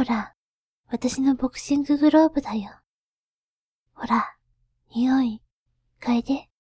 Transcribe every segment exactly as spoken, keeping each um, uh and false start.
ほら、私のボクシンググローブだよ。ほら、匂い、嗅いで。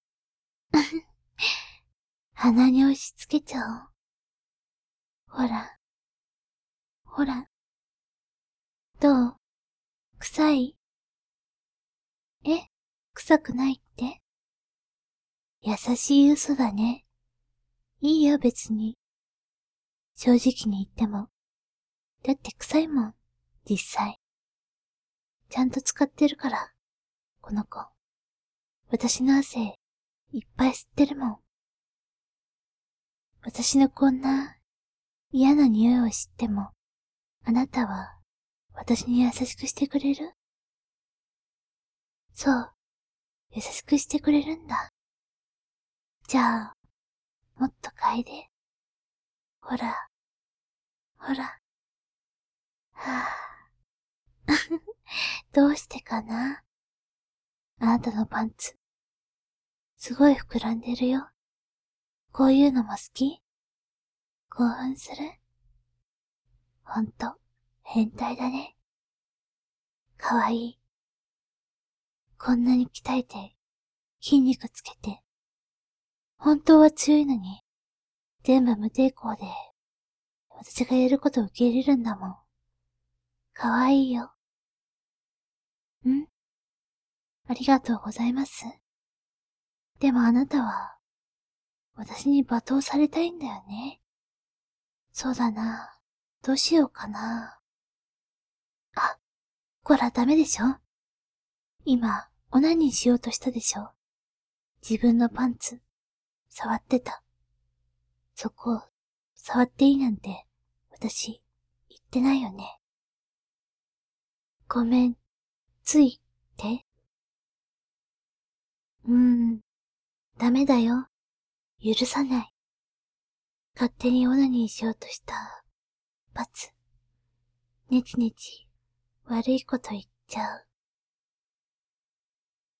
鼻に押し付けちゃおう。ほら、ほら。どう？臭い？え？臭くないって？優しい嘘だね。いいよ別に。正直に言っても。だって臭いもん、実際。ちゃんと使ってるから、この子。私の汗、いっぱい吸ってるもん。私のこんな嫌な匂いを知っても、あなたは私に優しくしてくれる？そう、優しくしてくれるんだ。じゃあ、もっと嗅いで。ほら、ほら。はぁ、どうしてかな？あなたのパンツ、すごい膨らんでるよ。こういうのも好き？興奮する？ほんと、変態だね。かわいい。こんなに鍛えて、筋肉つけて。本当は強いのに、全部無抵抗で、私がやることを受け入れるんだもん。かわいいよ。ん？ありがとうございます。でもあなたは、私に罵倒されたいんだよね。そうだな。どうしようかな。あ、こらダメでしょ？今、オナニーしようとしたでしょ？自分のパンツ、触ってた。そこ、触っていいなんて、私、言ってないよね。ごめん、つい、って？うーん、ダメだよ。許さない。勝手にオナニーしようとした、罰。ねちねち、悪いこと言っちゃう。